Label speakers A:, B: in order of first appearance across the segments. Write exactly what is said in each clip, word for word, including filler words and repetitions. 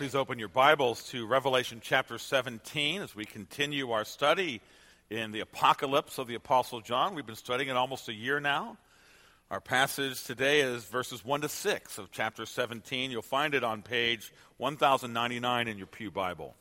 A: Please open your Bibles to Revelation chapter seventeen as we continue our study in the Apocalypse of the Apostle John. We've been studying it almost a year now. Our passage today is verses one to six of chapter seventeen. You'll find it on page one thousand ninety-nine in your Pew Bible.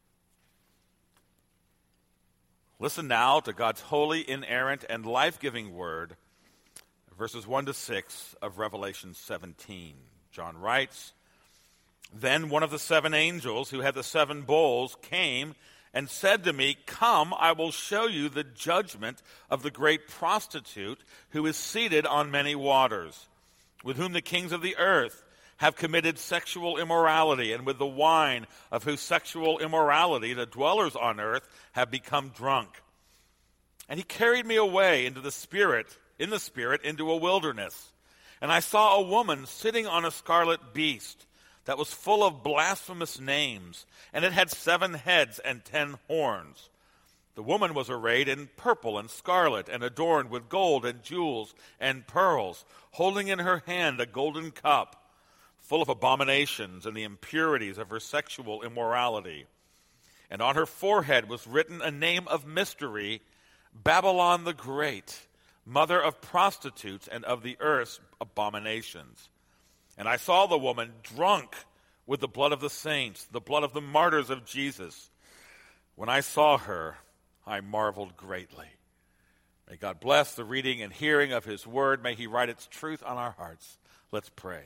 A: Listen now to God's holy, inerrant, and life-giving word, verses one to six of Revelation seventeen. John writes, "Then one of the seven angels who had the seven bowls came and said to me, 'Come, I will show you the judgment of the great prostitute who is seated on many waters, with whom the kings of the earth have committed sexual immorality, and with the wine of whose sexual immorality the dwellers on earth have become drunk.' And he carried me away into the spirit, in the spirit, into a wilderness. And I saw a woman sitting on a scarlet beast that was full of blasphemous names, and it had seven heads and ten horns. The woman was arrayed in purple and scarlet, and adorned with gold and jewels and pearls, holding in her hand a golden cup, full of abominations and the impurities of her sexual immorality. And on her forehead was written a name of mystery, Babylon the Great, mother of prostitutes and of the earth's abominations. And I saw the woman drunk with the blood of the saints, the blood of the martyrs of Jesus. When I saw her, I marveled greatly." May God bless the reading and hearing of his word. May he write its truth on our hearts. Let's pray.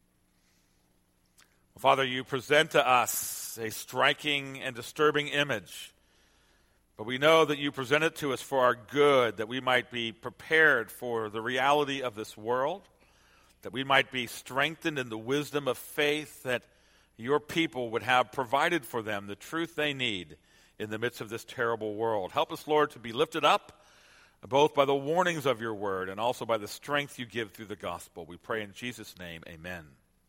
A: Father, you present to us a striking and disturbing image, but we know that you present it to us for our good, that we might be prepared for the reality of this world, that we might be strengthened in the wisdom of faith, that your people would have provided for them the truth they need in the midst of this terrible world. Help us, Lord, to be lifted up, both by the warnings of your word and also by the strength you give through the gospel. We pray in Jesus' name, amen.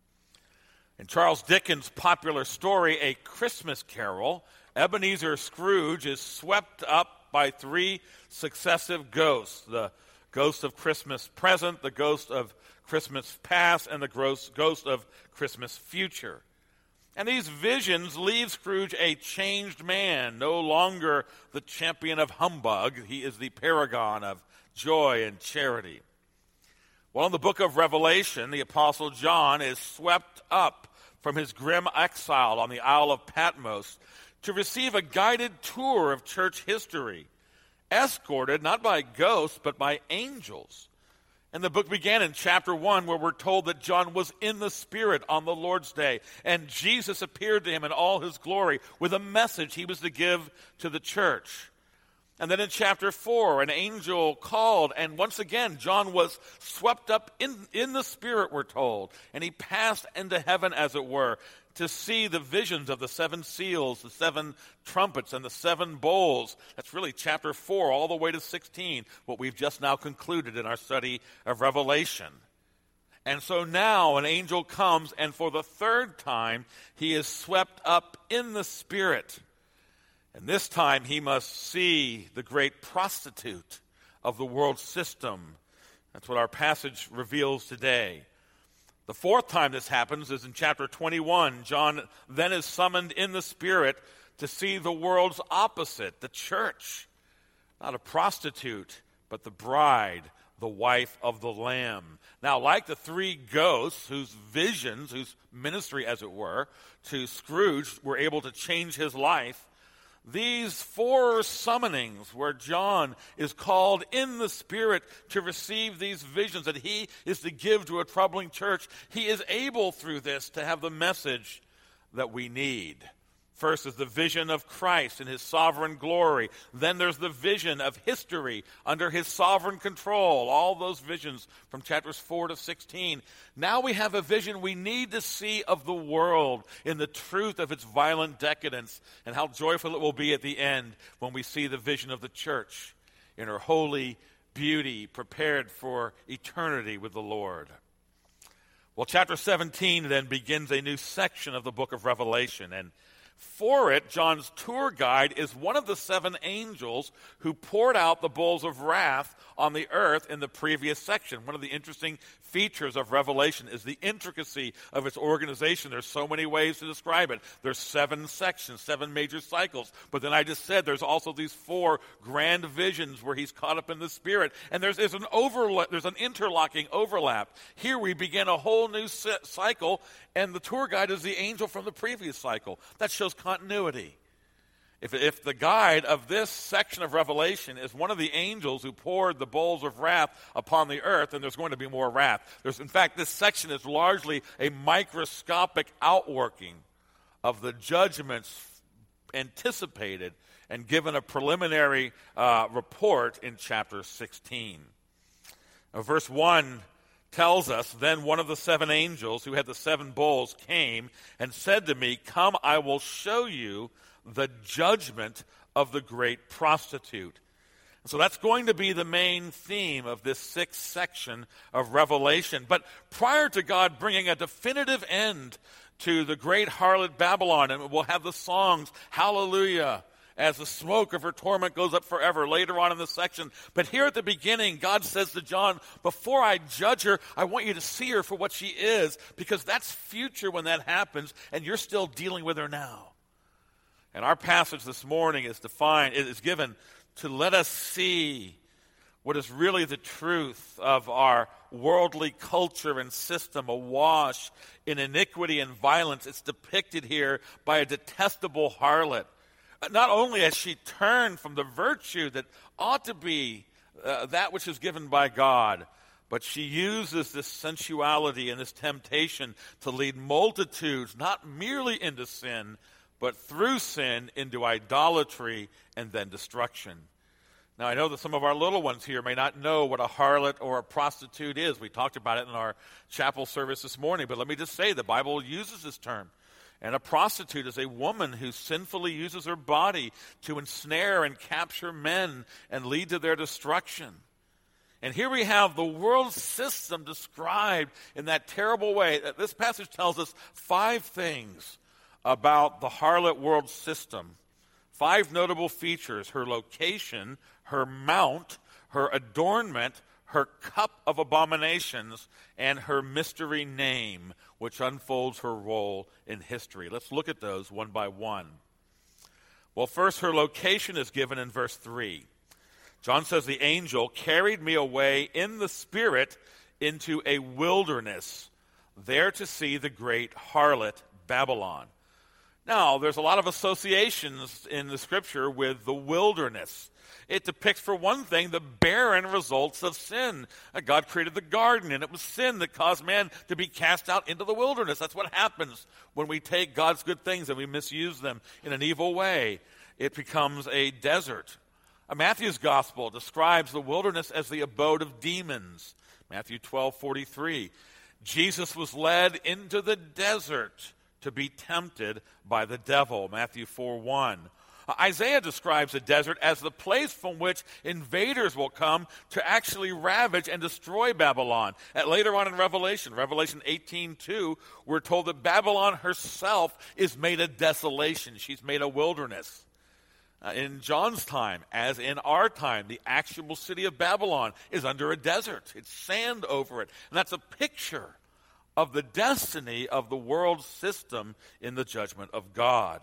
A: In Charles Dickens' popular story, A Christmas Carol, Ebenezer Scrooge is swept up by three successive ghosts: the ghost of Christmas present, the ghost of Christmas past, and the ghost of Christmas future. And these visions leave Scrooge a changed man, no longer the champion of humbug. He is the paragon of joy and charity. Well, in the book of Revelation, the Apostle John is swept up from his grim exile on the Isle of Patmos to receive a guided tour of church history, escorted not by ghosts but by angels. And the book began in chapter one, where we're told that John was in the Spirit on the Lord's day, and Jesus appeared to him in all his glory with a message he was to give to the church. And then in chapter four, an angel called, and once again, John was swept up in, in the Spirit, we're told, and he passed into heaven, as it were, to see the visions of the seven seals, the seven trumpets, and the seven bowls. That's really chapter four all the way to sixteen, what we've just now concluded in our study of Revelation. And so now an angel comes, and for the third time, he is swept up in the Spirit. And this time he must see the great prostitute of the world system. That's what our passage reveals today. The fourth time this happens is in chapter twenty-one. John then is summoned in the Spirit to see the world's opposite, the church. Not a prostitute, but the bride, the wife of the Lamb. Now, like the three ghosts whose visions, whose ministry, as it were, to Scrooge were able to change his life, these four summonings where John is called in the Spirit to receive these visions that he is to give to a troubling church, he is able through this to have the message that we need. First is the vision of Christ in his sovereign glory. Then there's the vision of history under his sovereign control. All those visions from chapters four to sixteen. Now we have a vision we need to see of the world in the truth of its violent decadence, and how joyful it will be at the end when we see the vision of the church in her holy beauty, prepared for eternity with the Lord. Well, chapter seventeen then begins a new section of the book of Revelation, and for it, John's tour guide is one of the seven angels who poured out the bowls of wrath on the earth in the previous section. One of the interesting features of Revelation is the intricacy of its organization. There's so many ways to describe it. There's seven sections, seven major cycles. But then I just said there's also these four grand visions where he's caught up in the Spirit. And there's, there's an overlap, there's an interlocking overlap. Here we begin a whole new cycle, and the tour guide is the angel from the previous cycle. That shows continuity. If, if the guide of this section of Revelation is one of the angels who poured the bowls of wrath upon the earth, then there's going to be more wrath. There's, in fact, this section is largely a microscopic outworking of the judgments anticipated and given a preliminary uh, report in chapter sixteen. Now, verse one tells us, "Then one of the seven angels who had the seven bowls came and said to me, 'Come, I will show you the judgment of the great prostitute.'" So that's going to be the main theme of this sixth section of Revelation. But prior to God bringing a definitive end to the great harlot Babylon, and we'll have the songs, Hallelujah, as the smoke of her torment goes up forever, later on in the section. But here at the beginning, God says to John, before I judge her, I want you to see her for what she is, because that's future when that happens, and you're still dealing with her now. And our passage this morning is defined, it is given to let us see what is really the truth of our worldly culture and system, awash in iniquity and violence. It's depicted here by a detestable harlot. Not only has she turned from the virtue that ought to be uh, that which is given by God, but she uses this sensuality and this temptation to lead multitudes not merely into sin, but through sin into idolatry and then destruction. Now, I know that some of our little ones here may not know what a harlot or a prostitute is. We talked about it in our chapel service this morning, but let me just say the Bible uses this term. And a prostitute is a woman who sinfully uses her body to ensnare and capture men and lead to their destruction. And here we have the world system described in that terrible way. This passage tells us five things about the harlot world system. Five notable features: her location, her mount, her adornment, her cup of abominations, and her mystery name, which unfolds her role in history. Let's look at those one by one. Well, first, her location is given in verse three. John says, "The angel carried me away in the Spirit into a wilderness, there to see the great harlot Babylon." Now, there's a lot of associations in the Scripture with the wilderness. It depicts, for one thing, the barren results of sin. God created the garden, and it was sin that caused man to be cast out into the wilderness. That's what happens when we take God's good things and we misuse them in an evil way. It becomes a desert. Matthew's gospel describes the wilderness as the abode of demons. Matthew twelve forty-three. Jesus was led into the desert to be tempted by the devil. Matthew four one. Isaiah describes the desert as the place from which invaders will come to actually ravage and destroy Babylon. At, later on in Revelation, Revelation eighteen two, we're told that Babylon herself is made a desolation. She's made a wilderness. Uh, in John's time, as in our time, the actual city of Babylon is under a desert. It's sand over it. And that's a picture of the destiny of the world system in the judgment of God.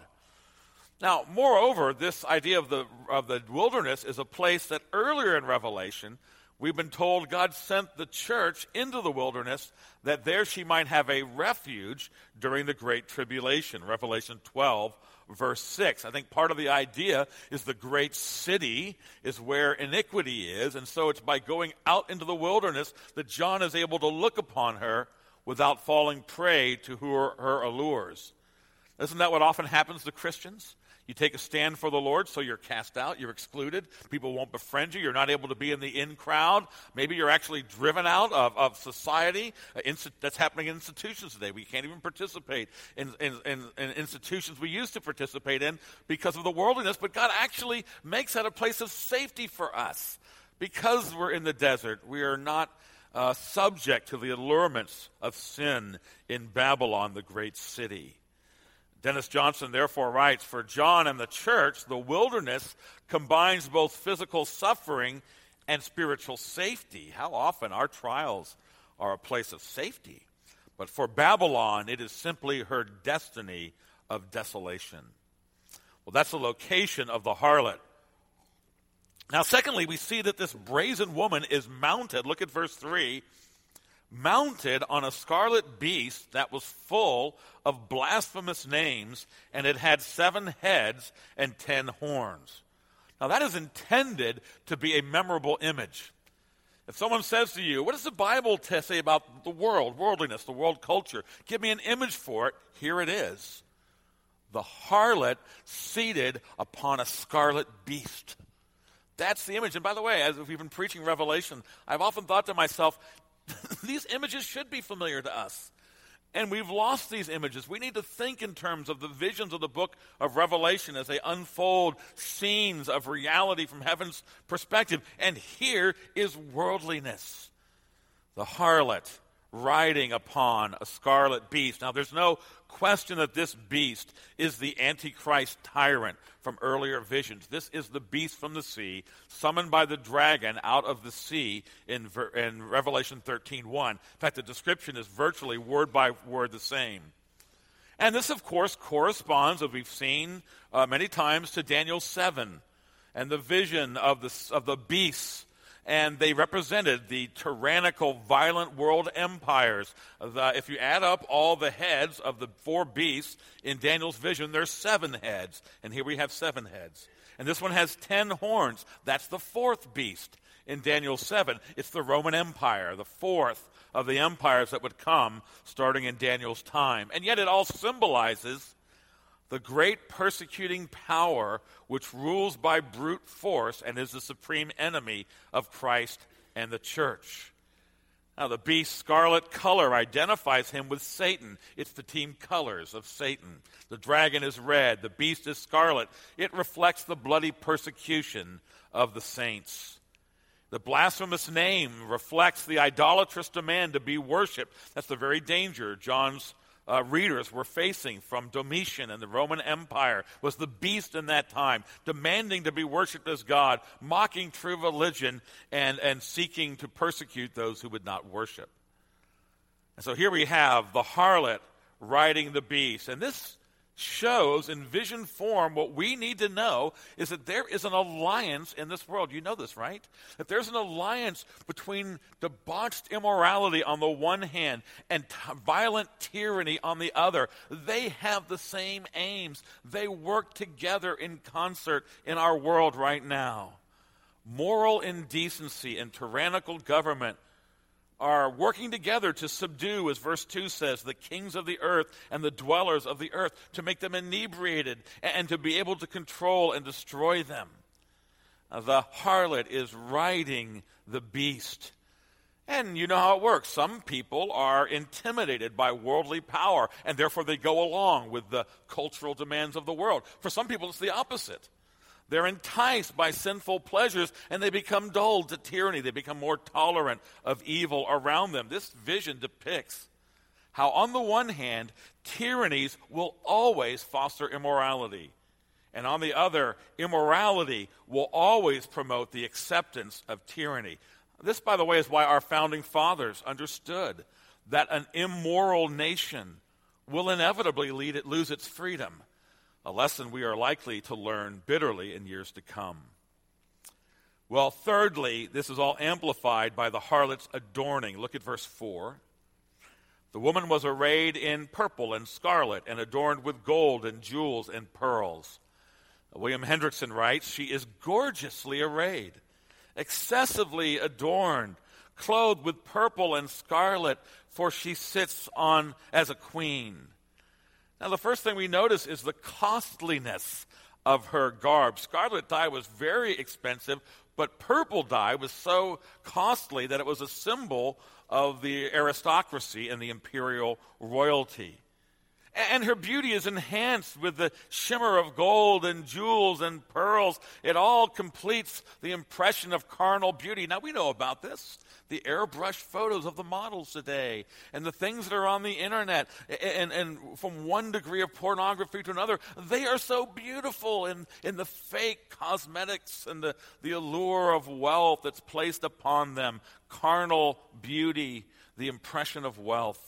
A: Now, moreover, this idea of the of the wilderness is a place that earlier in Revelation, we've been told God sent the church into the wilderness that there she might have a refuge during the Great Tribulation. Revelation twelve, verse six. I think part of the idea is the great city is where iniquity is, and so it's by going out into the wilderness that John is able to look upon her without falling prey to her, her allures. Isn't that what often happens to Christians? You take a stand for the Lord, so you're cast out, you're excluded. People won't befriend you. You're not able to be in the in crowd. Maybe you're actually driven out of, of society. Uh, inst- that's happening in institutions today. We can't even participate in, in, in, in institutions we used to participate in because of the worldliness. But God actually makes that a place of safety for us. Because we're in the desert, we are not uh, subject to the allurements of sin in Babylon, the great city. Dennis Johnson therefore writes, "For John and the church, the wilderness combines both physical suffering and spiritual safety. How often our trials are a place of safety. But for Babylon, it is simply her destiny of desolation. Well, that's the location of the harlot. Now, secondly, we see that this brazen woman is mounted. Look at verse three. Mounted on a scarlet beast that was full of blasphemous names, and it had seven heads and ten horns. Now, that is intended to be a memorable image. If someone says to you, what does the Bible t- say about the world, worldliness, the world culture? Give me an image for it. Here it is. The harlot seated upon a scarlet beast. That's the image. And by the way, as we've been preaching Revelation, I've often thought to myself, these images should be familiar to us. And we've lost these images. We need to think in terms of the visions of the book of Revelation as they unfold scenes of reality from heaven's perspective. And here is worldliness. The harlot riding upon a scarlet beast. Now, there's no question that this beast is the Antichrist tyrant from earlier visions. This is the beast from the sea, summoned by the dragon out of the sea in, in Revelation thirteen one. In fact, the description is virtually word by word the same. And this, of course, corresponds, as we've seen uh, many times, to Daniel seven and the vision of the, of the beasts. And they represented the tyrannical, violent world empires. The, if you add up all the heads of the four beasts in Daniel's vision, there's seven heads. And here we have seven heads. And this one has ten horns. That's the fourth beast in Daniel seven. It's the Roman Empire, the fourth of the empires that would come starting in Daniel's time. And yet it all symbolizes the great persecuting power which rules by brute force and is the supreme enemy of Christ and the church. Now, the beast's scarlet color identifies him with Satan. It's the team colors of Satan. The dragon is red. The beast is scarlet. It reflects the bloody persecution of the saints. The blasphemous name reflects the idolatrous demand to be worshipped. That's the very danger John's Uh, readers were facing from Domitian and the Roman Empire. Was the beast in that time, demanding to be worshipped as God, mocking true religion, and, and seeking to persecute those who would not worship. And so here we have the harlot riding the beast. And this shows in vision form what we need to know is that there is an alliance in this world. You know this, right? That there's an alliance between debauched immorality on the one hand and t- violent tyranny on the other. They have the same aims. They work together in concert in our world right now. Moral indecency and tyrannical government are working together to subdue, as verse two says, the kings of the earth and the dwellers of the earth, to make them inebriated and to be able to control and destroy them. Uh, the harlot is riding the beast. And you know how it works. Some people are intimidated by worldly power, and therefore they go along with the cultural demands of the world. For some people, it's the opposite. They're enticed by sinful pleasures, and they become dulled to tyranny. They become more tolerant of evil around them. This vision depicts how, on the one hand, tyrannies will always foster immorality. And on the other, immorality will always promote the acceptance of tyranny. This, by the way, is why our founding fathers understood that an immoral nation will inevitably lead it, lose its freedom. A lesson we are likely to learn bitterly in years to come. Well, thirdly, this is all amplified by the harlot's adorning. Look at verse four. The woman was arrayed in purple and scarlet and adorned with gold and jewels and pearls. William Hendrickson writes, she is gorgeously arrayed, excessively adorned, clothed with purple and scarlet, for she sits on as a queen. Now, the first thing we notice is the costliness of her garb. Scarlet dye was very expensive, but purple dye was so costly that it was a symbol of the aristocracy and the imperial royalty. And her beauty is enhanced with the shimmer of gold and jewels and pearls. It all completes the impression of carnal beauty. Now, we know about this. The airbrushed photos of the models today and the things that are on the internet. And, and from one degree of pornography to another, they are so beautiful in, in the fake cosmetics and the, the allure of wealth that's placed upon them. Carnal beauty, the impression of wealth.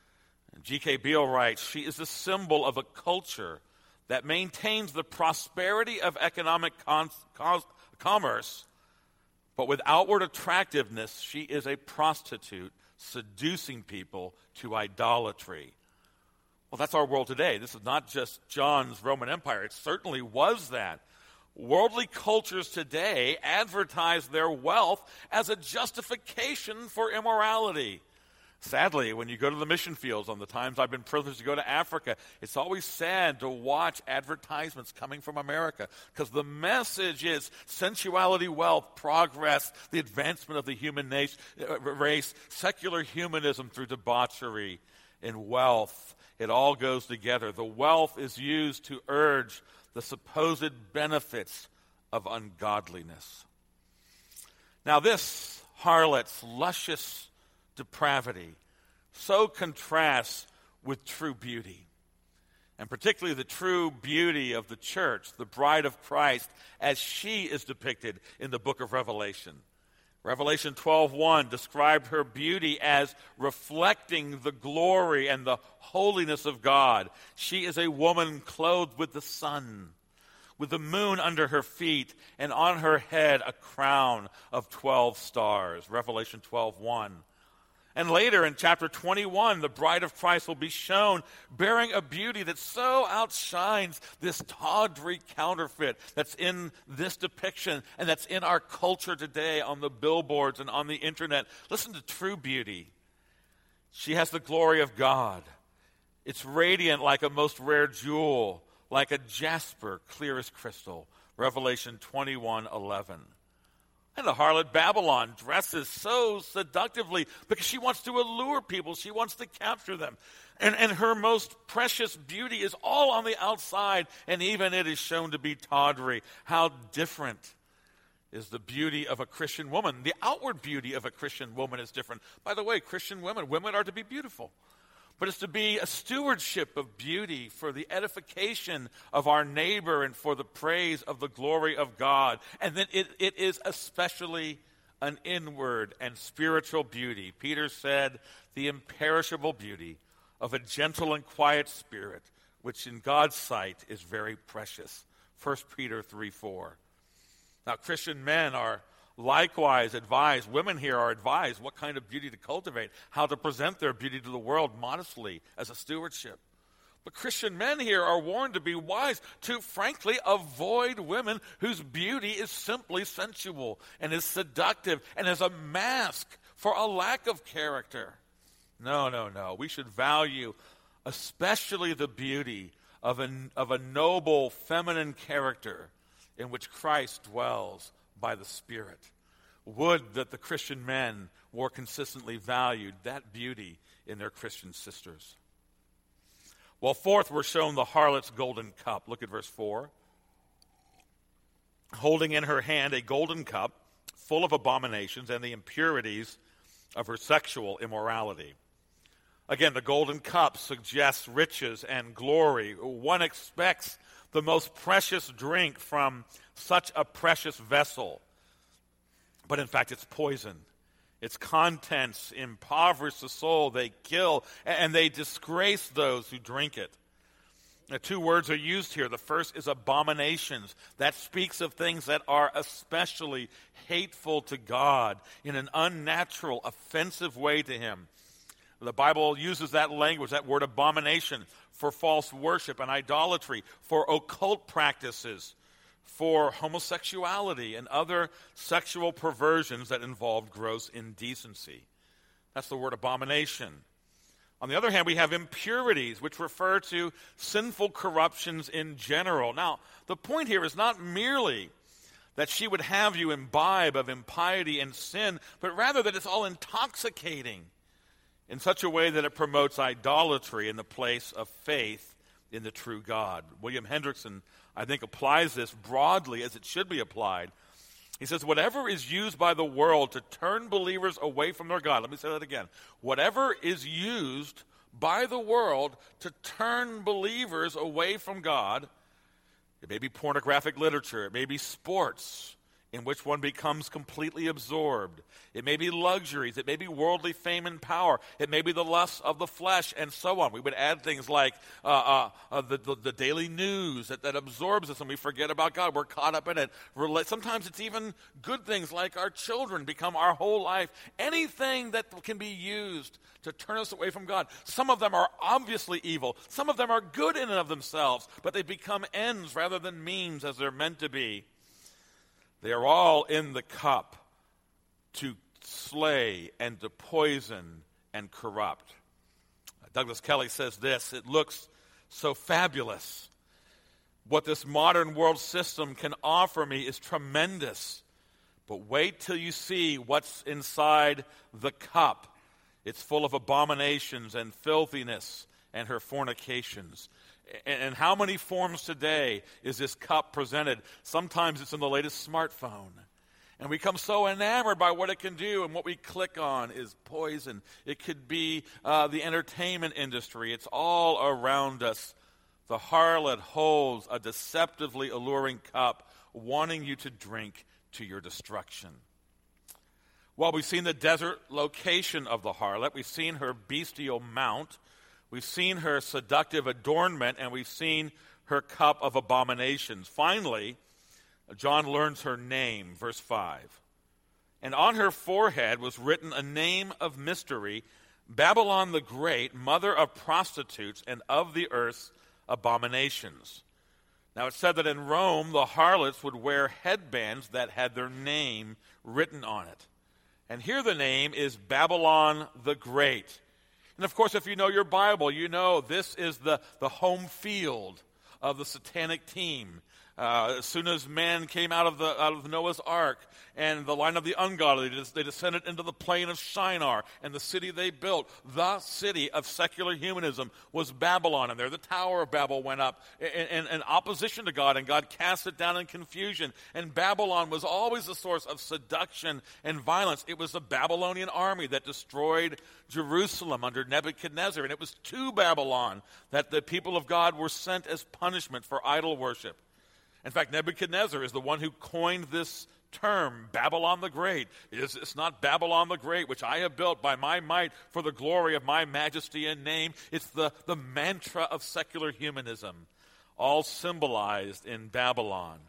A: G K Beale writes, she is the symbol of a culture that maintains the prosperity of economic con- con- commerce, but with outward attractiveness, she is a prostitute seducing people to idolatry. Well, that's our world today. This is not just John's Roman Empire. It certainly was that. Worldly cultures today advertise their wealth as a justification for immorality. Sadly, when you go to the mission fields, on the times I've been privileged to go to Africa, it's always sad to watch advertisements coming from America because the message is sensuality, wealth, progress, the advancement of the human nation, uh, race, secular humanism through debauchery and wealth. It all goes together. The wealth is used to urge the supposed benefits of ungodliness. Now, this harlot's luscious depravity so contrasts with true beauty, and particularly the true beauty of the church, the bride of Christ, as she is depicted in the book of Revelation. Revelation twelve one described her beauty as reflecting the glory and the holiness of God. She is a woman clothed with the sun, with the moon under her feet, and on her head a crown of twelve stars. Revelation twelve one. And later in chapter twenty-one, the bride of Christ will be shown bearing a beauty that so outshines this tawdry counterfeit that's in this depiction and that's in our culture today on the billboards and on the internet. Listen to true beauty. She has the glory of God. It's radiant like a most rare jewel, like a jasper, clear as crystal. Revelation twenty-one eleven. And the harlot Babylon dresses so seductively because she wants to allure people. She wants to capture them. And, and her most precious beauty is all on the outside, and even it is shown to be tawdry. How different is the beauty of a Christian woman. The outward beauty of a Christian woman is different. By the way, Christian women, women are to be beautiful. But it's to be a stewardship of beauty for the edification of our neighbor and for the praise of the glory of God. And then it, it is especially an inward and spiritual beauty. Peter said, the imperishable beauty of a gentle and quiet spirit, which in God's sight is very precious. First Peter three four. Now, Christian men are likewise advised, women here are advised what kind of beauty to cultivate, how to present their beauty to the world modestly as a stewardship. But Christian men here are warned to be wise, to frankly avoid women whose beauty is simply sensual and is seductive and is a mask for a lack of character. No, no, no. We should value especially the beauty of a, of a noble feminine character in which Christ dwells by the Spirit. Would that the Christian men more consistently valued that beauty in their Christian sisters. Well, fourth, we're shown the harlot's golden cup. Look at verse four. Holding in her hand a golden cup full of abominations and the impurities of her sexual immorality. Again, the golden cup suggests riches and glory. One expects the most precious drink from such a precious vessel. But in fact, it's poison. Its contents impoverish the soul. They kill, and they disgrace those who drink it. The two words are used here. The first is abominations. That speaks of things that are especially hateful to God in an unnatural, offensive way to him. The Bible uses that language, that word abomination, for false worship and idolatry, for occult practices, for homosexuality and other sexual perversions that involve gross indecency. That's the word abomination. On the other hand, we have impurities, which refer to sinful corruptions in general. Now, the point here is not merely that she would have you imbibe of impiety and sin, but rather that it's all intoxicating. in such a way that it promotes idolatry in the place of faith in the true God. William Hendrickson, I think, applies this broadly as it should be applied. He says, whatever is used by the world to turn believers away from their God, let me say that again. Whatever is used by the world to turn believers away from God, it may be pornographic literature, it may be sports, in which one becomes completely absorbed. It may be luxuries. It may be worldly fame and power. It may be the lusts of the flesh, and so on. We would add things like uh, uh, uh, the, the, the daily news that, that absorbs us and we forget about God. We're caught up in it. Sometimes it's even good things like our children become our whole life. Anything that can be used to turn us away from God. Some of them are obviously evil. Some of them are good in and of themselves, but they become ends rather than means as they're meant to be. They are all in the cup to slay and to poison and corrupt. Douglas Kelly says this, it looks so fabulous. What this modern world system can offer me is tremendous. But wait till you see what's inside the cup. It's full of abominations and filthiness and her fornications. And how many forms today is this cup presented? Sometimes it's in the latest smartphone. And we become so enamored by what it can do, and what we click on is poison. It could be uh, the entertainment industry. It's all around us. The harlot holds a deceptively alluring cup, wanting you to drink to your destruction. Well, we've seen the desert location of the harlot. We've seen her bestial mount. We've seen her seductive adornment, and we've seen her cup of abominations. Finally, John learns her name, verse five. And on her forehead was written a name of mystery, Babylon the Great, mother of prostitutes and of the earth's abominations. Now, it's said that in Rome, the harlots would wear headbands that had their name written on it. And here the name is Babylon the Great. And of course, if you know your Bible, you know this is the, the home field of the satanic team. Uh, as soon as man came out of the out of Noah's Ark and the line of the ungodly, they descended into the plain of Shinar, and the city they built, the city of secular humanism, was Babylon. And there the Tower of Babel went up in, in, in opposition to God, and God cast it down in confusion. And Babylon was always the source of seduction and violence. It was the Babylonian army that destroyed Jerusalem under Nebuchadnezzar, and it was to Babylon that the people of God were sent as punishment for idol worship. In fact, Nebuchadnezzar is the one who coined this term, Babylon the Great. It's, it's not Babylon the Great, which I have built by my might for the glory of my majesty and name. It's the, the mantra of secular humanism, all symbolized in Babylon.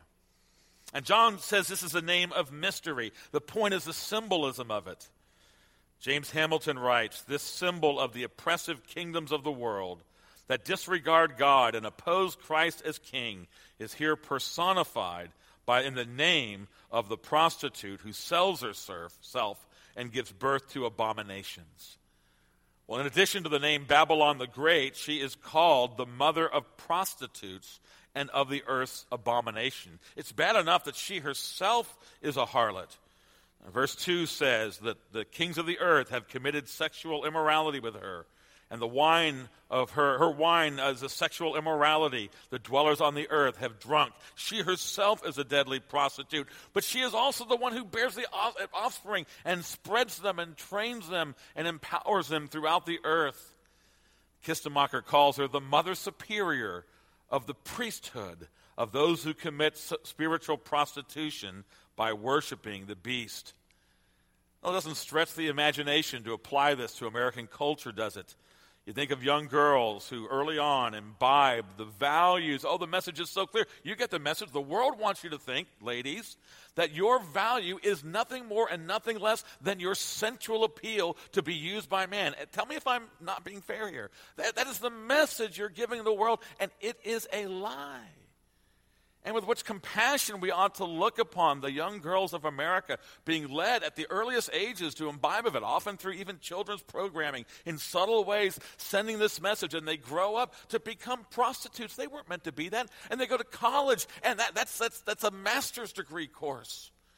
A: And John says this is a name of mystery. The point is the symbolism of it. James Hamilton writes, this symbol of the oppressive kingdoms of the world that disregard God and oppose Christ as king is here personified by in the name of the prostitute who sells herself and gives birth to abominations. Well, in addition to the name Babylon the Great, she is called the mother of prostitutes and of the earth's abomination. It's bad enough that she herself is a harlot. Verse two says that the kings of the earth have committed sexual immorality with her. And the wine of her, her wine is a sexual immorality. The dwellers on the earth have drunk. She herself is a deadly prostitute. But she is also the one who bears the offspring and spreads them and trains them and empowers them throughout the earth. Kistemacher calls her the mother superior of the priesthood of those who commit spiritual prostitution by worshiping the beast. Well, it doesn't stretch the imagination to apply this to American culture, does it? You think of young girls who early on imbibe the values. Oh, the message is so clear. You get the message. The world wants you to think, ladies, that your value is nothing more and nothing less than your sensual appeal to be used by man. Tell me if I'm not being fair here. That, that is the message you're giving the world, and it is a lie. And with which compassion we ought to look upon the young girls of America being led at the earliest ages to imbibe of it, often through even children's programming, in subtle ways, sending this message, and they grow up to become prostitutes. They weren't meant to be that. And they go to college, and that, that's, that's, that's a master's degree course.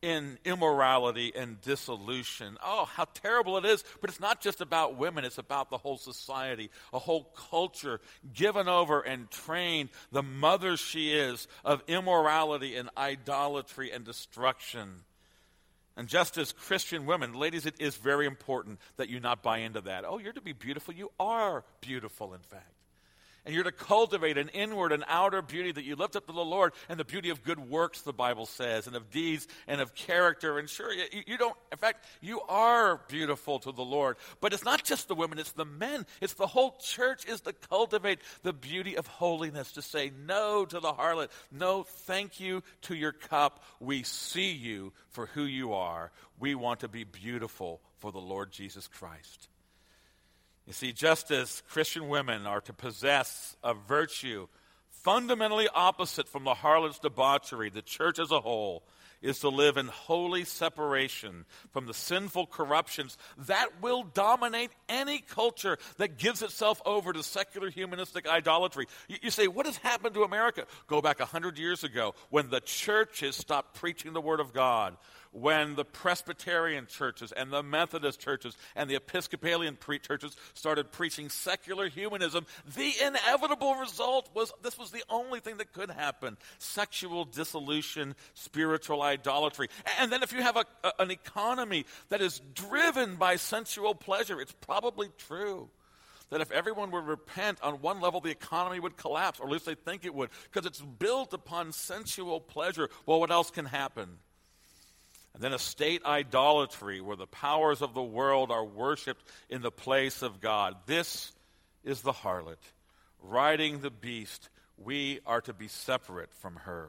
A: in immorality and dissolution. Oh, how terrible it is. But it's not just about women. It's about the whole society, a whole culture given over and trained, the mother she is of immorality and idolatry and destruction. And just as Christian women, ladies, it is very important that you not buy into that. Oh, you're to be beautiful. You are beautiful, in fact. And you're to cultivate an inward and outer beauty that you lift up to the Lord, and the beauty of good works, the Bible says, and of deeds and of character. And sure, you, you don't, in fact, you are beautiful to the Lord. But it's not just the women, it's the men. It's the whole church is to cultivate the beauty of holiness, to say no to the harlot. No, thank you to your cup. We see you for who you are. We want to be beautiful for the Lord Jesus Christ. You see, just as Christian women are to possess a virtue fundamentally opposite from the harlot's debauchery, the church as a whole is to live in holy separation from the sinful corruptions that will dominate any culture that gives itself over to secular humanistic idolatry. You, you say, what has happened to America? Go back a hundred years ago when the churches stopped preaching the Word of God, when the Presbyterian churches and the Methodist churches and the Episcopalian pre- churches started preaching secular humanism. The inevitable result was this was the only thing that could happen: sexual dissolution, spiritual idolatry. And then if you have a, a, an economy that is driven by sensual pleasure, it's probably true that if everyone would repent on one level, the economy would collapse, or at least they think it would, because it's built upon sensual pleasure. Well, what else can happen? And then a state idolatry where the powers of the world are worshipped in the place of God. This is the harlot, riding the beast. We are to be separate from her.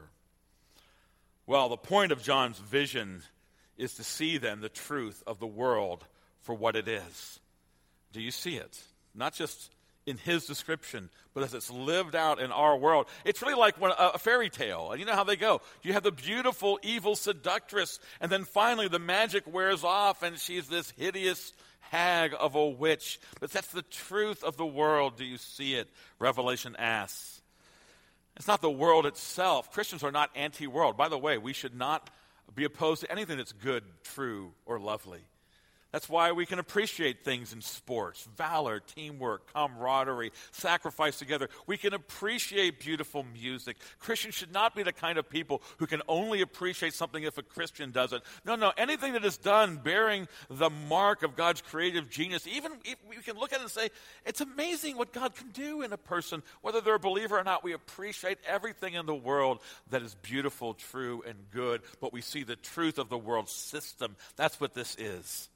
A: Well, the point of John's vision is to see then the truth of the world for what it is. Do you see it? Not just in his description, but as it's lived out in our world. It's really like when a, a fairy tale. And you know how they go. You have the beautiful, evil seductress, and then finally the magic wears off, and she's this hideous hag of a witch. But that's the truth of the world. Do you see it? Revelation asks. It's not the world itself. Christians are not anti-world. By the way, we should not be opposed to anything that's good, true, or lovely. That's why we can appreciate things in sports: valor, teamwork, camaraderie, sacrifice together. We can appreciate beautiful music. Christians should not be the kind of people who can only appreciate something if a Christian does it. No, no, anything that is done bearing the mark of God's creative genius, even if we can look at it and say, it's amazing what God can do in a person. Whether they're a believer or not, we appreciate everything in the world that is beautiful, true, and good. But we see the truth of the world system. That's what this is.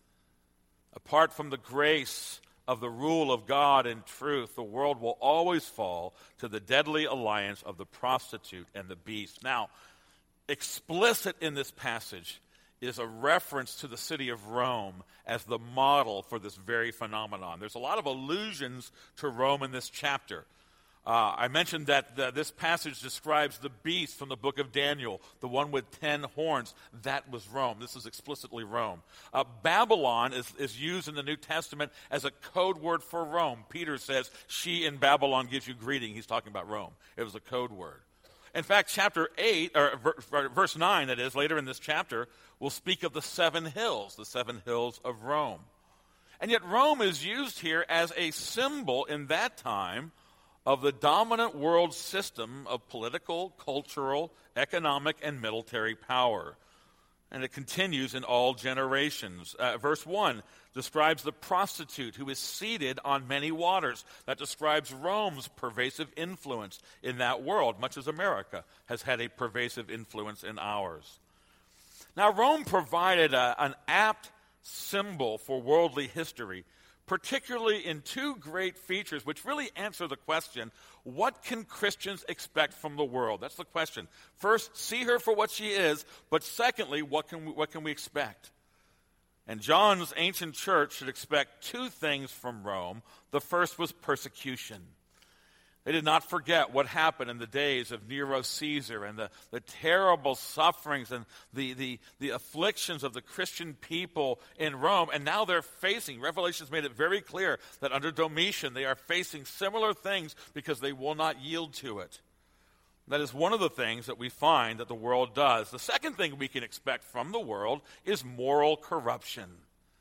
A: Apart from the grace of the rule of God in truth, the world will always fall to the deadly alliance of the prostitute and the beast. Now, explicit in this passage is a reference to the city of Rome as the model for this very phenomenon. There's a lot of allusions to Rome in this chapter. Uh, I mentioned that the, this passage describes the beast from the book of Daniel, the one with ten horns. That was Rome. This is explicitly Rome. Uh, Babylon is, is used in the New Testament as a code word for Rome. Peter says, she in Babylon gives you greeting. He's talking about Rome. It was a code word. In fact, chapter eight, or verse nine, that is, later in this chapter, will speak of the seven hills, the seven hills of Rome. And yet Rome is used here as a symbol in that time of the dominant world system of political, cultural, economic, and military power. And it continues in all generations. Uh, verse one describes the prostitute who is seated on many waters. That describes Rome's pervasive influence in that world, much as America has had a pervasive influence in ours. Now, Rome provided a, an apt symbol for worldly history, particularly in two great features which really answer the question, what can Christians expect from the world? That's the question. First, see her for what she is, but secondly, what can we, what can we expect? And John's ancient church should expect two things from Rome. The first was persecution. They did not forget what happened in the days of Nero Caesar and the, the terrible sufferings and the, the, the afflictions of the Christian people in Rome. And now they're facing, Revelation's made it very clear that under Domitian they are facing similar things because they will not yield to it. That is one of the things that we find that the world does. The second thing we can expect from the world is moral corruption.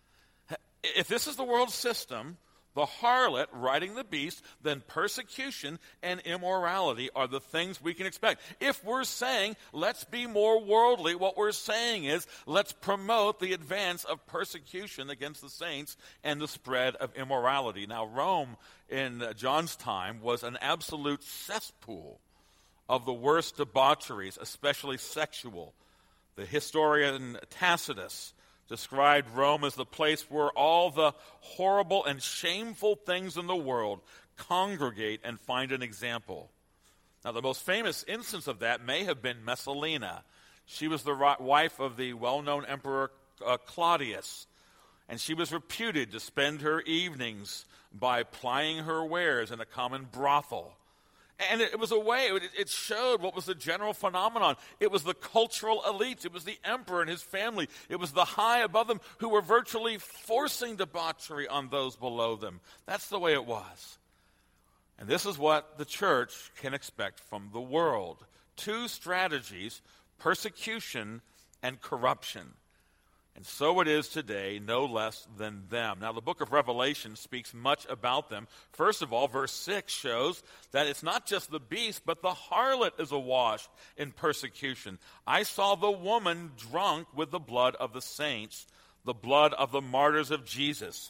A: If this is the world system, the harlot riding the beast, then persecution and immorality are the things we can expect. If we're saying, let's be more worldly, what we're saying is, let's promote the advance of persecution against the saints and the spread of immorality. Now, Rome in John's time was an absolute cesspool of the worst debaucheries, especially sexual. The historian Tacitus described Rome as the place where all the horrible and shameful things in the world congregate and find an example. Now, the most famous instance of that may have been Messalina. She was the wife of the well-known emperor uh, Claudius, and she was reputed to spend her evenings by plying her wares in a common brothel. And it was a way, it showed what was the general phenomenon. It was the cultural elites. It was the emperor and his family. It was the high above them who were virtually forcing debauchery on those below them. That's the way it was. And this is what the church can expect from the world. Two strategies, persecution and corruption. And so it is today, no less than them. Now, the book of Revelation speaks much about them. First of all, verse six shows that it's not just the beast, but the harlot is awash in persecution. I saw the woman drunk with the blood of the saints, the blood of the martyrs of Jesus.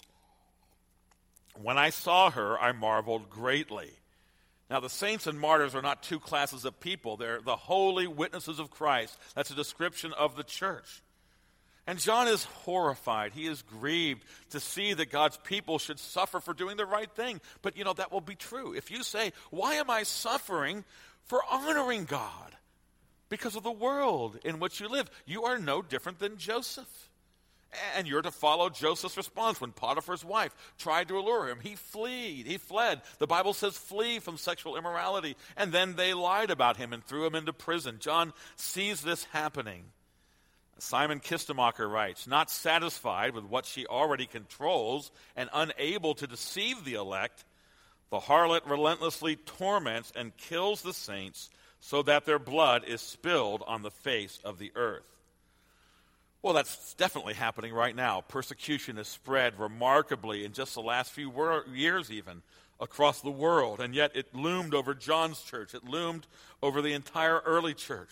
A: When I saw her, I marveled greatly. Now, the saints and martyrs are not two classes of people. They're the holy witnesses of Christ. That's a description of the church. And John is horrified. He is grieved to see that God's people should suffer for doing the right thing. But, you know, that will be true. If you say, why am I suffering for honoring God? Because of the world in which you live. You are no different than Joseph. And you're to follow Joseph's response when Potiphar's wife tried to allure him. He fled. He fled. The Bible says flee from sexual immorality. And then they lied about him and threw him into prison. John sees this happening. Simon Kistemacher writes, not satisfied with what she already controls and unable to deceive the elect, the harlot relentlessly torments and kills the saints so that their blood is spilled on the face of the earth. Well, that's definitely happening right now. Persecution has spread remarkably in just the last few wor- years even across the world, and yet it loomed over John's church. It loomed over the entire early church.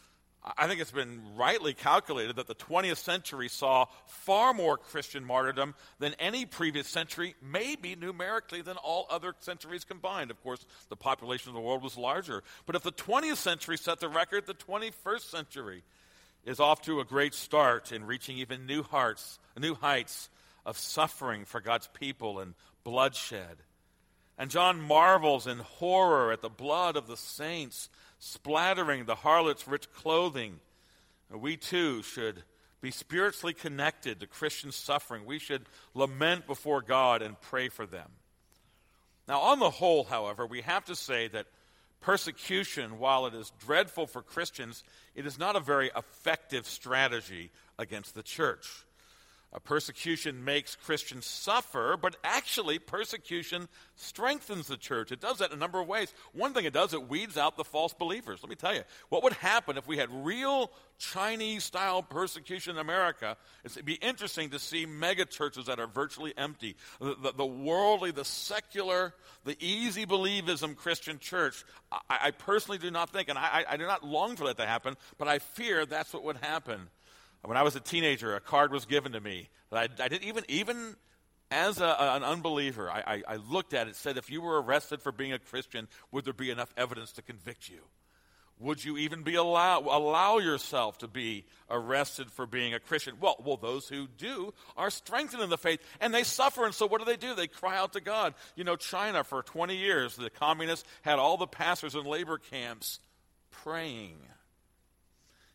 A: I think it's been rightly calculated that the twentieth century saw far more Christian martyrdom than any previous century, maybe numerically than all other centuries combined. Of course, the population of the world was larger. But if the twentieth century set the record, the twenty-first century is off to a great start in reaching even new hearts, new heights of suffering for God's people and bloodshed. And John marvels in horror at the blood of the saints splattering the harlot's rich clothing. We too should be spiritually connected to Christian suffering. We should lament before God and pray for them. Now, on the whole, however, we have to say that persecution, while it is dreadful for Christians, it is not a very effective strategy against the church. A persecution makes Christians suffer, but actually persecution strengthens the church. It does that in a number of ways. One thing it does, it weeds out the false believers. Let me tell you, what would happen if we had real Chinese-style persecution in America? It'd be interesting to see mega churches that are virtually empty. The, the, the worldly, the secular, the easy believism Christian church, I, I personally do not think, and I, I do not long for that to happen, but I fear that's what would happen. When I was a teenager, a card was given to me that I, I didn't even, even as a, an unbeliever, I, I, I looked at it, said, if you were arrested for being a Christian, would there be enough evidence to convict you? Would you even be allow, allow yourself to be arrested for being a Christian? Well, well, those who do are strengthened in the faith, and they suffer, and so what do they do? They cry out to God. You know, China, for twenty years, the communists had all the pastors in labor camps praying.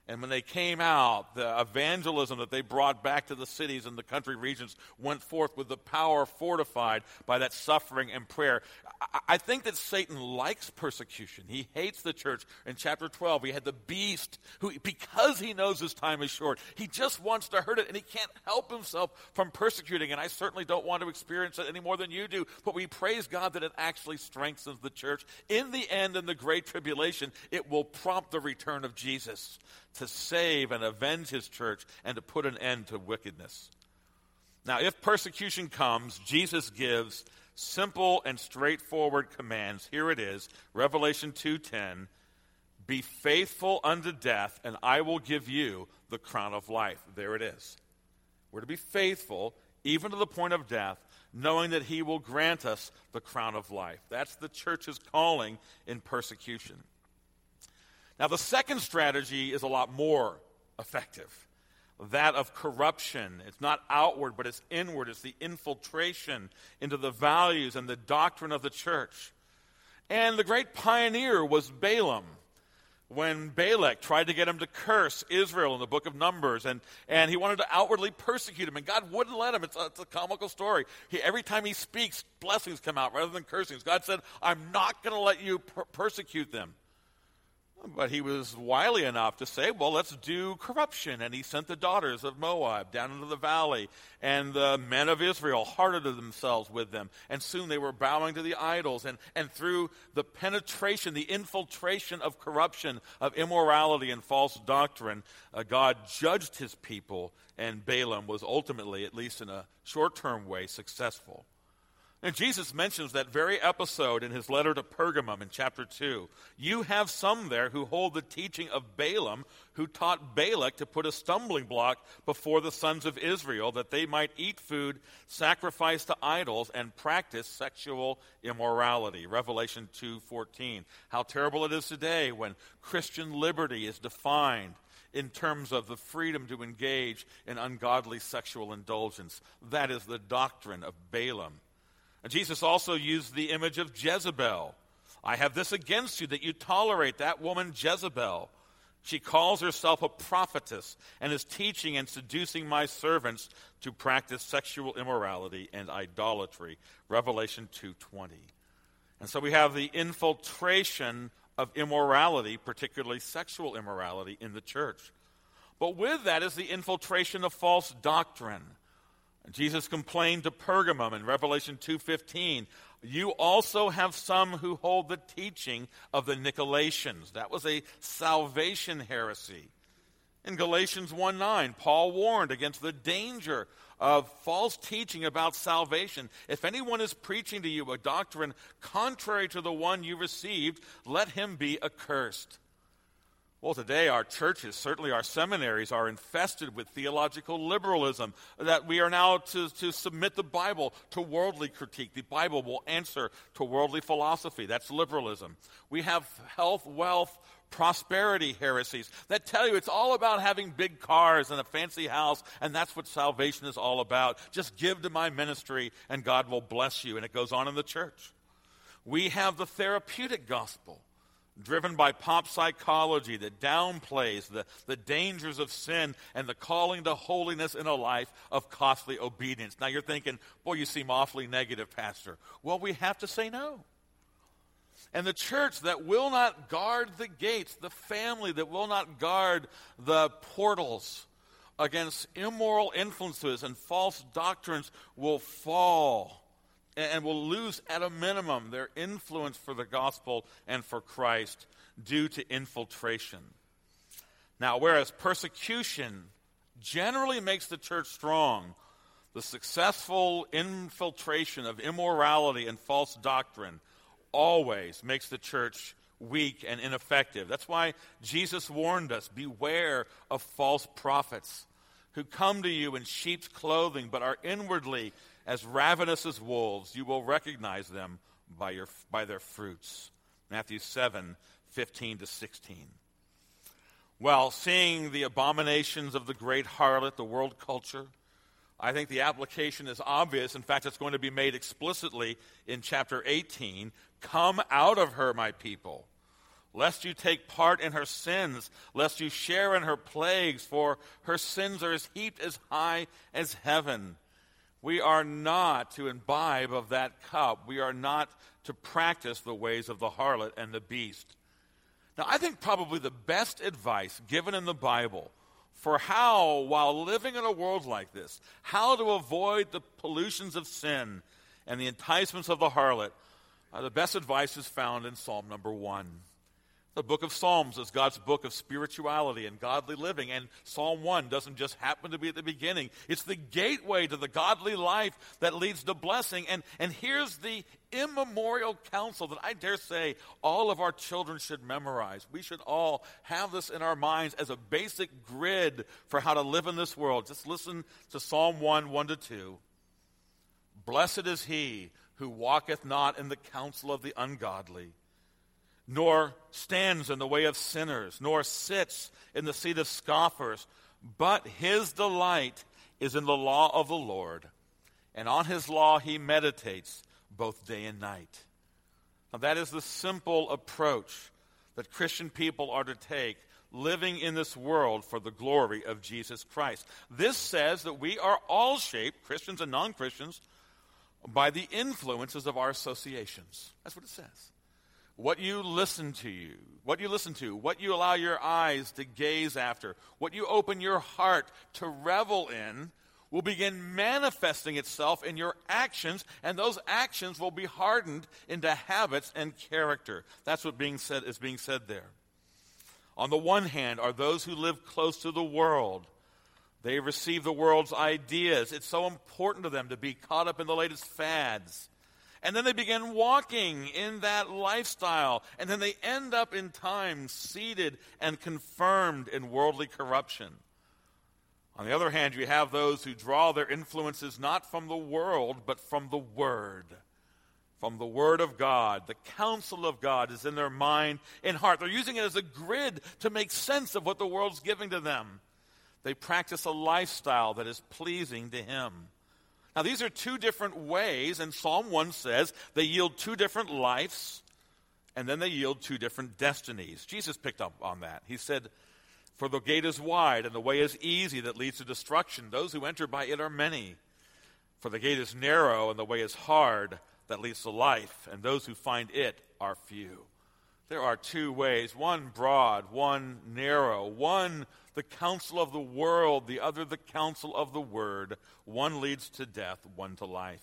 A: And when they came out, the evangelism that they brought back to the cities and the country regions went forth with the power fortified by that suffering and prayer. I think that Satan likes persecution. He hates the church. In chapter twelve, we had the beast who, because he knows his time is short, he just wants to hurt it, and he can't help himself from persecuting. And I certainly don't want to experience it any more than you do, but we praise God that it actually strengthens the church. In the end, in the great tribulation, it will prompt the return of Jesus to save and avenge his church and to put an end to wickedness. Now, if persecution comes, Jesus gives simple and straightforward commands. Here it is, Revelation two ten, be faithful unto death, and I will give you the crown of life. There it is. We're to be faithful, even to the point of death, knowing that he will grant us the crown of life. That's the church's calling in persecution. Now, the second strategy is a lot more effective, that of corruption. It's not outward, but it's inward. It's the infiltration into the values and the doctrine of the church. And the great pioneer was Balaam, when Balak tried to get him to curse Israel in the book of Numbers, and, and he wanted to outwardly persecute him, and God wouldn't let him. It's a, it's a comical story. He, every time he speaks, blessings come out rather than cursings. God said, I'm not going to let you per- persecute them. But he was wily enough to say, well, let's do corruption. And he sent the daughters of Moab down into the valley. And the men of Israel hardened themselves with them. And soon they were bowing to the idols. And, and through the penetration, the infiltration of corruption, of immorality and false doctrine, uh, God judged his people. And Balaam was ultimately, at least in a short-term way, successful. And Jesus mentions that very episode in his letter to Pergamum in chapter two. You have some there who hold the teaching of Balaam, who taught Balak to put a stumbling block before the sons of Israel, that they might eat food sacrificed to idols and practice sexual immorality. Revelation two fourteen. How terrible it is today when Christian liberty is defined in terms of the freedom to engage in ungodly sexual indulgence. That is the doctrine of Balaam. And Jesus also used the image of Jezebel. I have this against you, that you tolerate that woman Jezebel. She calls herself a prophetess and is teaching and seducing my servants to practice sexual immorality and idolatry. Revelation two twenty. And so we have the infiltration of immorality, particularly sexual immorality, in the church. But with that is the infiltration of false doctrine. Jesus complained to Pergamum in Revelation two fifteen, you also have some who hold the teaching of the Nicolaitans. That was a salvation heresy. In Galatians one nine, Paul warned against the danger of false teaching about salvation. If anyone is preaching to you a doctrine contrary to the one you received, let him be accursed. Well, today our churches, certainly our seminaries, are infested with theological liberalism, that we are now to, to submit the Bible to worldly critique. The Bible will answer to worldly philosophy. That's liberalism. We have health, wealth, prosperity heresies that tell you it's all about having big cars and a fancy house, and that's what salvation is all about. Just give to my ministry and God will bless you. And it goes on in the church. We have the therapeutic gospel, driven by pop psychology that downplays the, the dangers of sin and the calling to holiness in a life of costly obedience. Now you're thinking, boy, you seem awfully negative, Pastor. Well, we have to say no. And the church that will not guard the gates, the family that will not guard the portals against immoral influences and false doctrines will fall and will lose at a minimum their influence for the gospel and for Christ due to infiltration. Now, whereas persecution generally makes the church strong, the successful infiltration of immorality and false doctrine always makes the church weak and ineffective. That's why Jesus warned us, beware of false prophets who come to you in sheep's clothing but are inwardly as ravenous as wolves. You will recognize them by your by their fruits. Matthew seven, fifteen to sixteen. Well, seeing the abominations of the great harlot, the world culture, I think the application is obvious. In fact, it's going to be made explicitly in chapter eighteen. Come out of her, my people, lest you take part in her sins, lest you share in her plagues, for her sins are as heaped as high as heaven. We are not to imbibe of that cup. We are not to practice the ways of the harlot and the beast. Now, I think probably the best advice given in the Bible for how, while living in a world like this, how to avoid the pollutions of sin and the enticements of the harlot, uh, the best advice is found in Psalm number one. The book of Psalms is God's book of spirituality and godly living, and Psalm one doesn't just happen to be at the beginning. It's the gateway to the godly life that leads to blessing, and, and here's the immemorial counsel that I dare say all of our children should memorize. We should all have this in our minds as a basic grid for how to live in this world. Just listen to Psalm one, one to two. Blessed is he who walketh not in the counsel of the ungodly, nor stands in the way of sinners, nor sits in the seat of scoffers, but his delight is in the law of the Lord, and on his law he meditates both day and night. Now that is the simple approach that Christian people are to take, living in this world for the glory of Jesus Christ. This says that we are all shaped, Christians and non-Christians, by the influences of our associations. That's what it says. What you listen to, you, what you listen to, what you allow your eyes to gaze after, what you open your heart to revel in, will begin manifesting itself in your actions, and those actions will be hardened into habits and character. That's what being said is being said there. On the one hand are those who live close to the world. They receive the world's ideas. It's so important to them to be caught up in the latest fads. And then they begin walking in that lifestyle. And then they end up in time seated and confirmed in worldly corruption. On the other hand, you have those who draw their influences not from the world, but from the Word. From the Word of God. The counsel of God is in their mind and heart. They're using it as a grid to make sense of what the world's giving to them. They practice a lifestyle that is pleasing to Him. Now, these are two different ways, and Psalm one says they yield two different lives, and then they yield two different destinies. Jesus picked up on that. He said, for the gate is wide, and the way is easy that leads to destruction. Those who enter by it are many. For the gate is narrow, and the way is hard that leads to life, and those who find it are few. There are two ways, one broad, one narrow, one the counsel of the world, the other the counsel of the Word. One leads to death, one to life.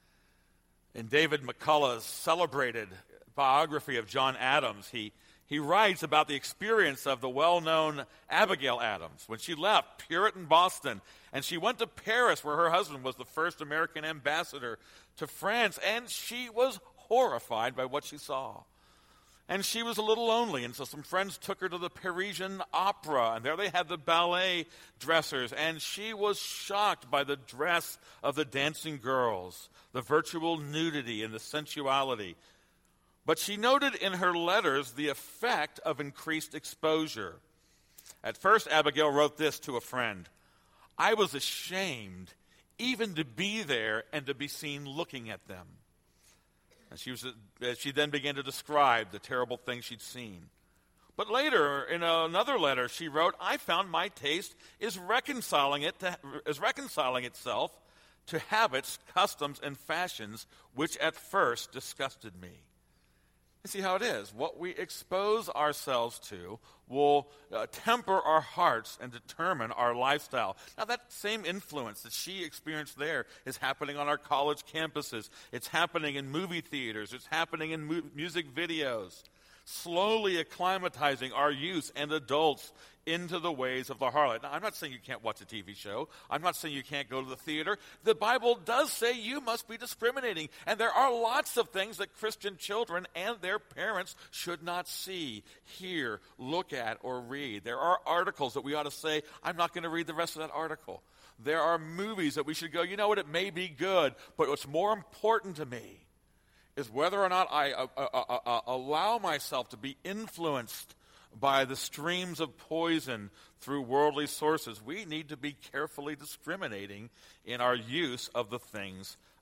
A: In David McCullough's celebrated biography of John Adams, he, he writes about the experience of the well-known Abigail Adams when she left Puritan Boston and she went to Paris, where her husband was the first American ambassador to France, and she was horrified by what she saw. And she was a little lonely, and so some friends took her to the Parisian Opera, and there they had the ballet dressers, and she was shocked by the dress of the dancing girls, the virtual nudity and the sensuality. But she noted in her letters the effect of increased exposure. At first, Abigail wrote this to a friend: I was ashamed even to be there and to be seen looking at them. And she, was, she then began to describe the terrible things she'd seen. But later, in another letter, she wrote, I found my taste is reconciling it to, is reconciling itself to habits, customs, and fashions which at first disgusted me. You see how it is. What we expose ourselves to will uh, temper our hearts and determine our lifestyle. Now, that same influence that she experienced there is happening on our college campuses. It's happening in movie theaters. It's happening in mu- music videos. Slowly acclimatizing our youth and adults into the ways of the harlot. Now, I'm not saying you can't watch a T V show. I'm not saying you can't go to the theater. The Bible does say you must be discriminating. And there are lots of things that Christian children and their parents should not see, hear, look at, or read. There are articles that we ought to say, I'm not going to read the rest of that article. There are movies that we should go, you know what, it may be good, but what's more important to me is whether or not I uh, uh, uh, uh, allow myself to be influenced by the streams of poison through worldly sources. We need to be carefully discriminating in our use of the things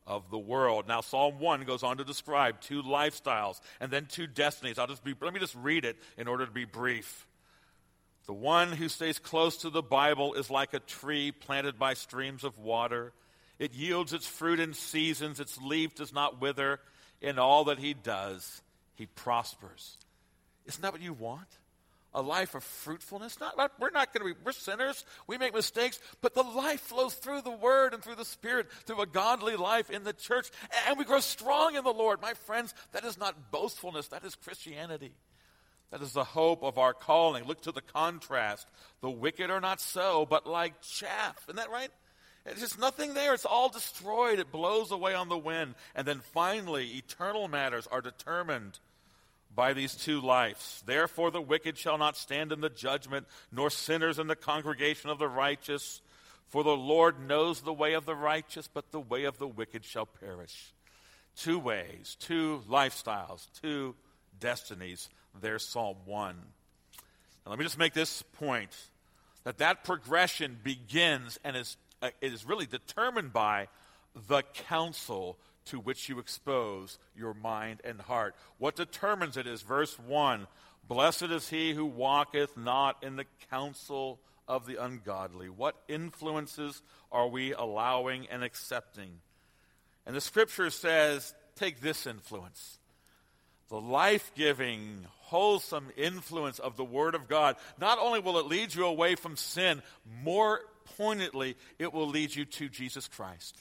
A: of the world. Now, Psalm one goes on to describe two lifestyles and then two destinies. I'll just be, let me just read it in order to be brief. The one who stays close to the Bible is like a tree planted by streams of water. It yields its fruit in seasons. Its leaf does not wither. In all that he does, he prospers. Isn't that what you want? A life of fruitfulness? Not, we're not going to be, we're sinners. We make mistakes. But the life flows through the Word and through the Spirit, through a godly life in the church. And we grow strong in the Lord. My friends, that is not boastfulness. That is Christianity. That is the hope of our calling. Look to the contrast. The wicked are not so, but like chaff. Isn't that right? It's just nothing there. It's all destroyed. It blows away on the wind. And then finally, eternal matters are determined by these two lives. Therefore the wicked shall not stand in the judgment, nor sinners in the congregation of the righteous. For the Lord knows the way of the righteous, but the way of the wicked shall perish. Two ways, two lifestyles, two destinies. There's Psalm one. Now let me just make this point, that that progression begins and is, uh, is really determined by the counsel to which you expose your mind and heart. What determines it is verse one, blessed is he who walketh not in the counsel of the ungodly. What influences are we allowing and accepting? And the scripture says, take this influence. The life-giving, wholesome influence of the Word of God. Not only will it lead you away from sin, more poignantly, it will lead you to Jesus Christ.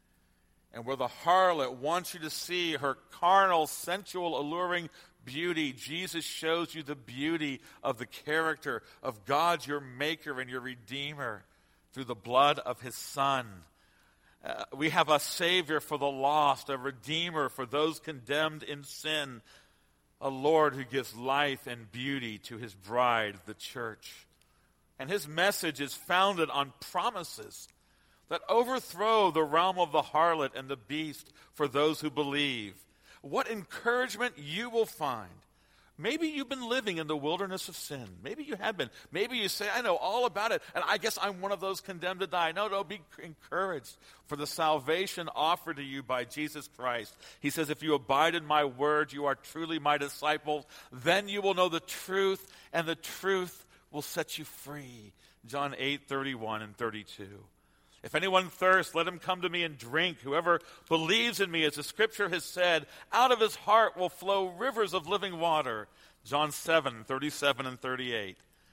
A: And where the harlot wants you to see her carnal, sensual, alluring beauty, Jesus shows you the beauty of the character of God, your Maker and your Redeemer, through the blood of His Son. Uh, we have a Savior for the lost, a Redeemer for those condemned in sin, a Lord who gives life and beauty to His bride, the church. And His message is founded on promises that overthrow the realm of the harlot and the beast for those who believe. What encouragement you will find. Maybe you've been living in the wilderness of sin. Maybe you have been. Maybe you say, I know all about it, and I guess I'm one of those condemned to die. No, no, be encouraged for the salvation offered to you by Jesus Christ. He says, if you abide in my word, you are truly my disciples. Then you will know the truth, and the truth will set you free. John eight, thirty-one and thirty-two. If anyone thirsts, let him come to me and drink. Whoever believes in me, as the scripture has said, out of his heart will flow rivers of living water. John seven, thirty-seven and thirty-eight.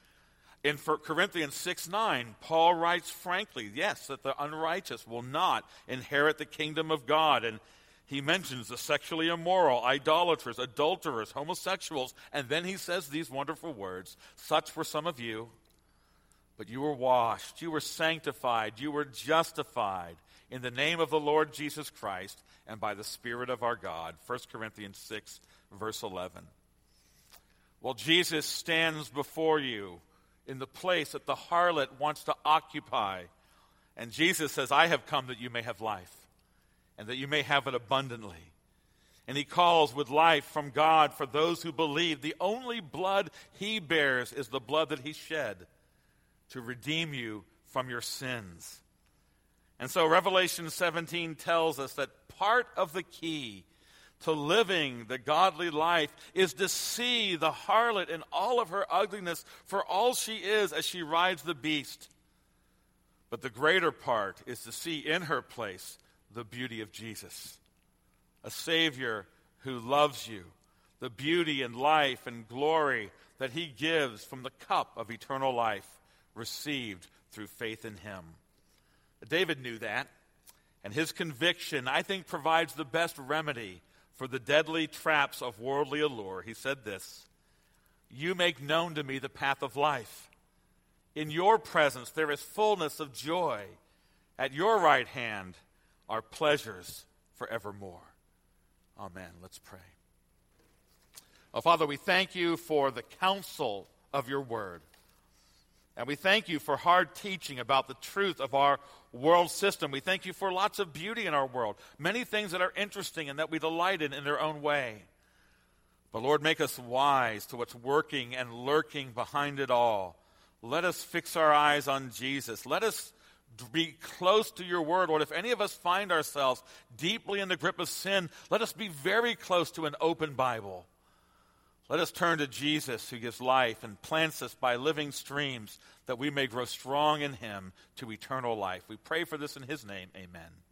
A: In Corinthians six, nine, Paul writes frankly, yes, that the unrighteous will not inherit the kingdom of God. And he mentions the sexually immoral, idolaters, adulterers, homosexuals. And then he says these wonderful words, such were some of you. But you were washed, you were sanctified, you were justified in the name of the Lord Jesus Christ and by the Spirit of our God. First Corinthians six, verse eleven. Well, Jesus stands before you in the place that the harlot wants to occupy. And Jesus says, I have come that you may have life and that you may have it abundantly. And he calls with life from God for those who believe. The only blood he bears is the blood that he shed to redeem you from your sins. And so Revelation seventeen tells us that part of the key to living the godly life is to see the harlot in all of her ugliness for all she is as she rides the beast. But the greater part is to see in her place the beauty of Jesus, a Savior who loves you, the beauty and life and glory that he gives from the cup of eternal life received through faith in him. David knew that, and his conviction, I think, provides the best remedy for the deadly traps of worldly allure. He said this, you make known to me the path of life. In your presence there is fullness of joy. At your right hand are pleasures forevermore. Amen. Let's pray. Oh, Father, we thank you for the counsel of your word. And we thank you for hard teaching about the truth of our world system. We thank you for lots of beauty in our world, many things that are interesting and that we delight in in their own way. But Lord, make us wise to what's working and lurking behind it all. Let us fix our eyes on Jesus. Let us be close to your word. Lord, if any of us find ourselves deeply in the grip of sin, let us be very close to an open Bible. Let us turn to Jesus, who gives life and plants us by living streams, that we may grow strong in him to eternal life. We pray for this in his name. Amen.